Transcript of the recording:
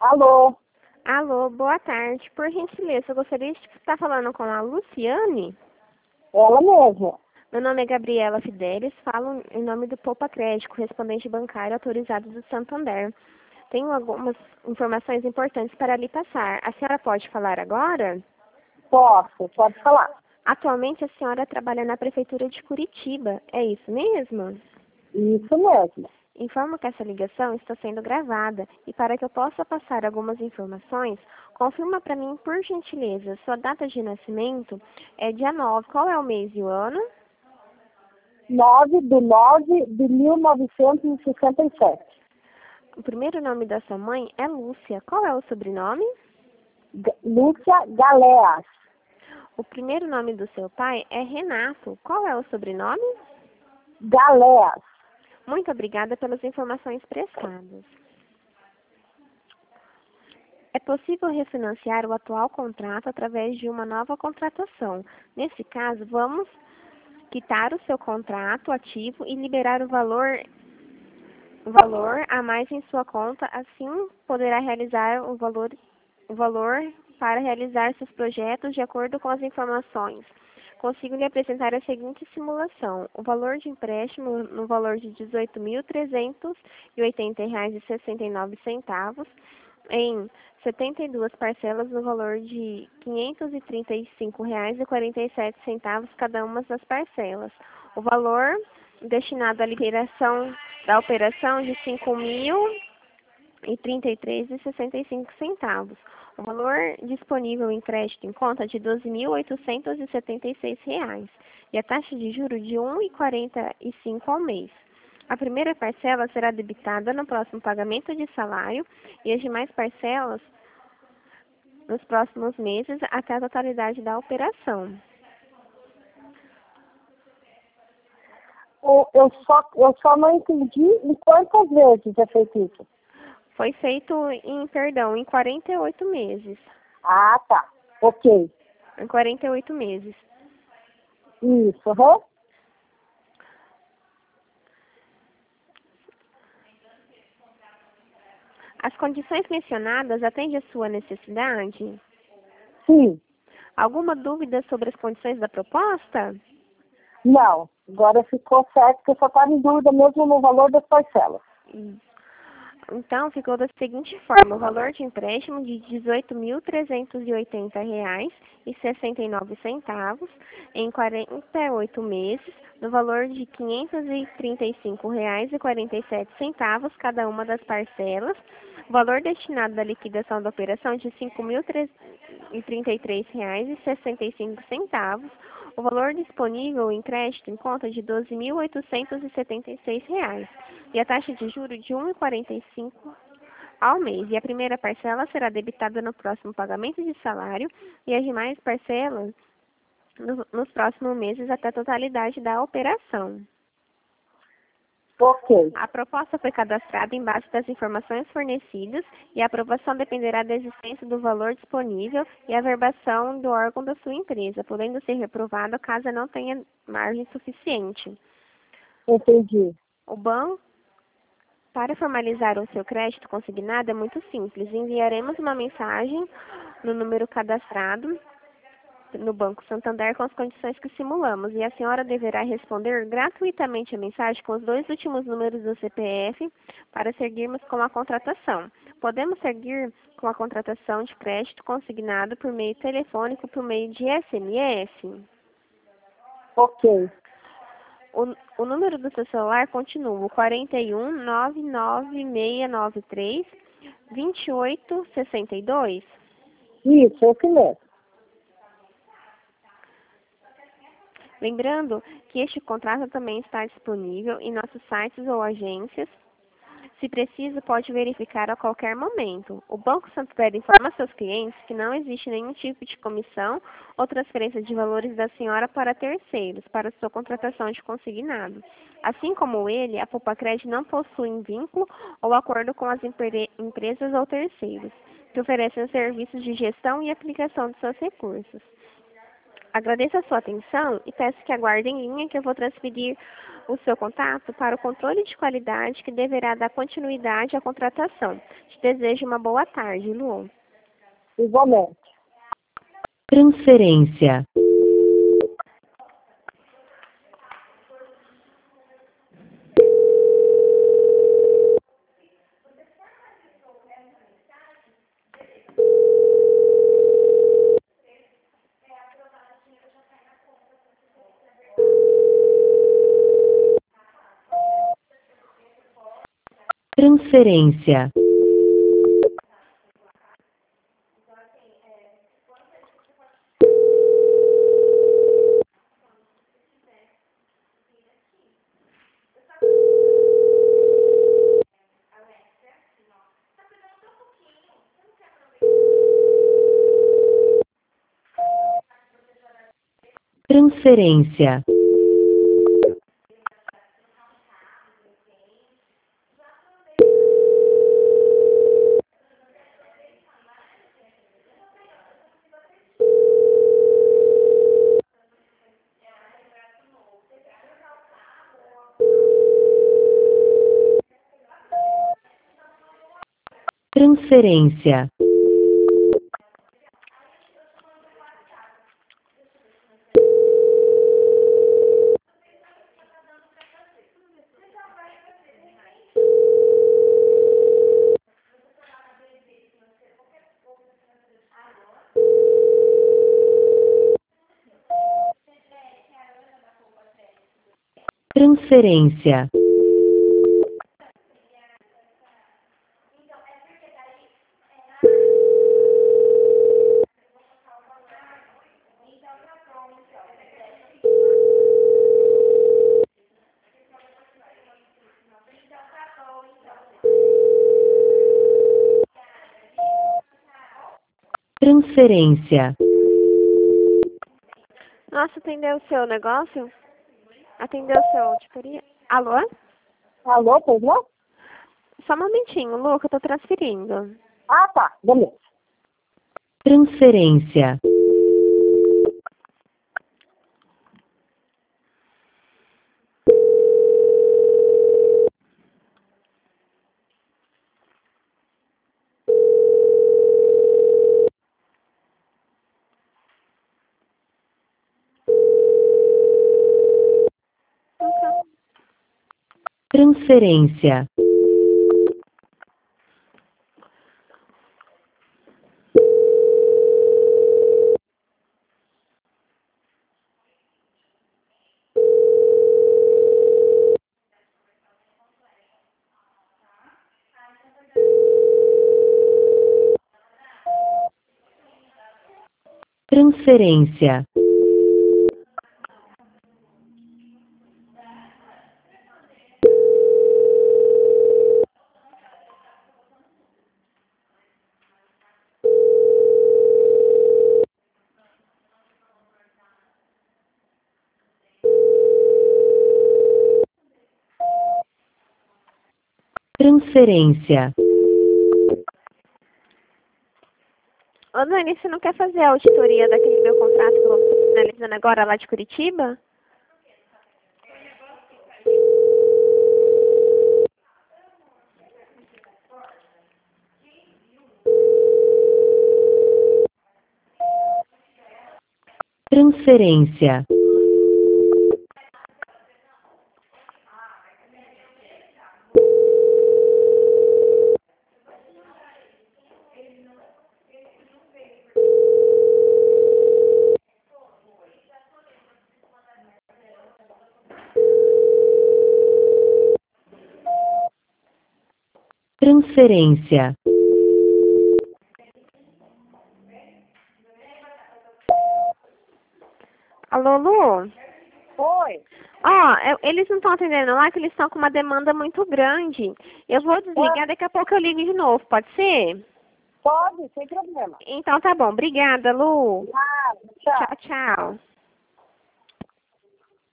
Alô, Alô, boa tarde. Por gentileza, eu gostaria de estar falando com a Luciane. ela mesma. Meu nome é Gabriela Fidelis, falo em nome do Poupa Crédito, correspondente bancário autorizado do Santander. Tenho algumas informações importantes para lhe passar. A senhora pode falar agora? Posso, pode falar. Atualmente a senhora trabalha na Prefeitura de Curitiba, é isso mesmo? Isso mesmo. Informo que essa ligação está sendo gravada e para que eu possa passar algumas informações, confirma para mim, por gentileza, sua data de nascimento é dia 9. Qual é o mês e o ano? 9/9/1967. O primeiro nome da sua mãe é Lúcia. Qual é o sobrenome? Lúcia Galeas. O primeiro nome do seu pai é Renato. Qual é o sobrenome? Galeas. Muito obrigada pelas informações prestadas. É possível refinanciar o atual contrato através de uma nova contratação. Nesse caso, vamos quitar o seu contrato ativo e liberar o valor a mais em sua conta, assim poderá realizar o valor para realizar seus projetos de acordo com as informações. Consigo lhe apresentar a seguinte simulação. O valor de empréstimo no valor de R$ 18.380,69 em 72 parcelas no valor de R$ 535,47 cada uma das parcelas. O valor destinado à liberação da operação de R$ 5.033,65. O valor disponível em crédito em conta de R$ 12.876 e a taxa de juros de 1,45 ao mês. A primeira parcela será debitada no próximo pagamento de salário e as demais parcelas nos próximos meses até a totalidade da operação. Eu só não entendi em quantas vezes é feito isso. Foi feito em 48 meses. Ah, tá. Ok. Em 48 meses. Isso, aham. As condições mencionadas atendem à sua necessidade? Sim. Alguma dúvida sobre as condições da proposta? Não. Agora ficou certo que eu só estava em dúvida mesmo no valor das parcelas. Então, ficou da seguinte forma: o valor de empréstimo de R$ 18.380,69 em 48 meses, no valor de R$ 535,47 cada uma das parcelas. O valor destinado à liquidação da operação de R$ 5.033,65. O valor disponível em crédito em conta de R$ 12.876 e a taxa de juros de 1,45 ao mês. E a primeira parcela será debitada no próximo pagamento de salário e as demais parcelas nos próximos meses até a totalidade da operação. Ok. A proposta foi cadastrada em base das informações fornecidas e a aprovação dependerá da existência do valor disponível e a verbação do órgão da sua empresa, podendo ser reprovada caso não tenha margem suficiente. Entendi. O banco, para formalizar o seu crédito consignado, é muito simples. Enviaremos uma mensagem no número cadastrado no Banco Santander com as condições que simulamos e a senhora deverá responder gratuitamente a mensagem com os 2 últimos números do CPF para seguirmos com a contratação. Podemos seguir com a contratação de crédito consignado por meio telefônico, por meio de SMS. Ok. O número do seu celular continua o 41 99693 2862. Isso, esse mesmo. Lembrando que este contrato também está disponível em nossos sites ou agências. Se preciso, pode verificar a qualquer momento. O Banco Santander informa seus clientes que não existe nenhum tipo de comissão ou transferência de valores da senhora para terceiros, para sua contratação de consignado. Assim como ele, a Poupa-Crédito não possui vínculo ou acordo com as empresas ou terceiros, que oferecem serviços de gestão e aplicação de seus recursos. Agradeço a sua atenção e peço que aguarde em linha que eu vou transferir o seu contato para o controle de qualidade que deverá dar continuidade à contratação. Te desejo uma boa tarde, Lu. Igualmente. Transferência. Transferência. Transferência. Transferência. Transferência. Transferência. Nossa, atendeu o seu negócio? Atendeu o seu auditoria? Alô? Alô, pois não? Só um momentinho, Lu, que eu tô transferindo. Ah, tá. Beleza. Transferência. Transferência. Transferência. Transferência. Ô, Dani, você não quer fazer a auditoria daquele meu contrato que eu estou finalizando agora lá de Curitiba? Transferência. Transferência. Alô, Lu? Oi. Eles não estão atendendo lá, que eles estão com uma demanda muito grande. Eu vou desligar, daqui a pouco eu ligo de novo, pode ser? Pode, sem problema. Então tá bom, obrigada, Lu. Ah, tchau. Tchau, tchau.